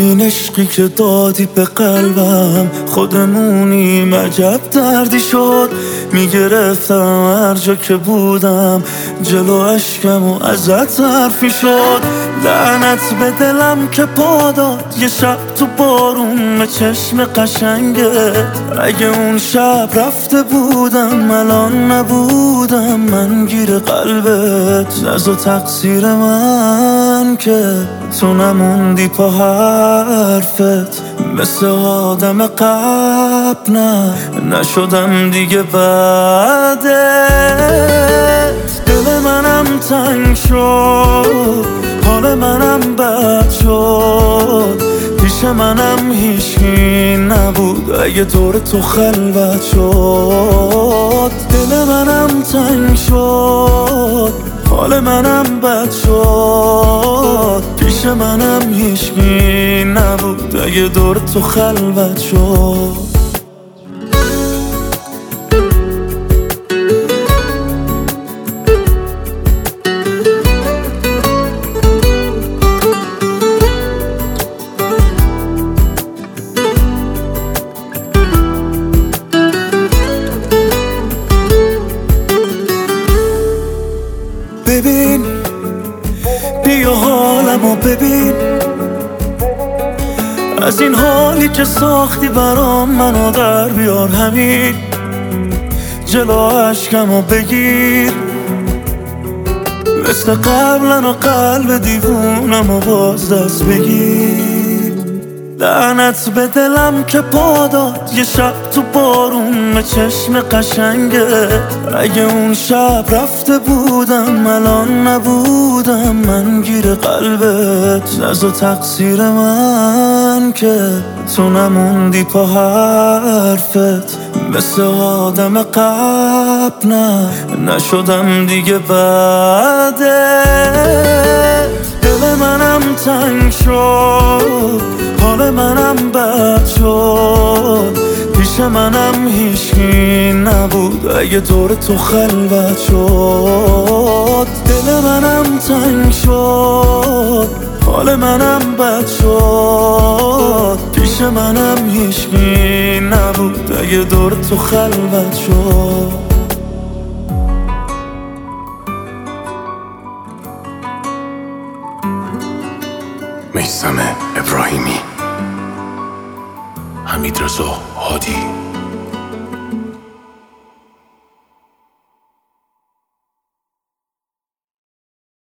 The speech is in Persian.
ببین عشقی که دادی به قلبم، خودمونیم عجب دردی شد. میگرفتم هر جا که بودم جلو اشکم و ازت حرفی شد. لعنت به دلم که پا داد یه شب تو بارون به چشم قشنگه. اگه اون شب رفته بودم الان نبودم من گیر قلبت. نزا تقصیر من که تو نموندی پا حرفت. مثل آدم قبل نشدم دیگه بعدت. دل منم تنگ شد، حال منم بد شد. پیش منم هیچکی نبود اگه دور تو خلوت شد. دل منم تنگ شد، حال منم بد شد. پیش منم هیچکی نبود اگه دور تو خلوت شد. ببین بیا حالمو ببین، از این حالی که ساختی برام منو در بیار. همین جلو عشقمو بگیر، مثل قبلن و قلب دیوونمو باز دست بگیر. لعنت به دلم که پا داد یه شب تو بارون به چشم قشنگه. اگه اون شب رفته بودم الان نبودم من گیر قلبت. نزا تقصیر من که تو نموندی پا حرفت. مثل آدم قبل نشدم دیگه بعدت. دل منم تنگ شد، حال منم بد شد. پیش منم هیچکی نبود اگه دور تو خلوت شد. دل منم تنگ شد، حال منم بد شد. پیش منم هیچکی نبود اگه دور تو خلوت شد. میثم ابراهیمی، حمیدرضا هادی.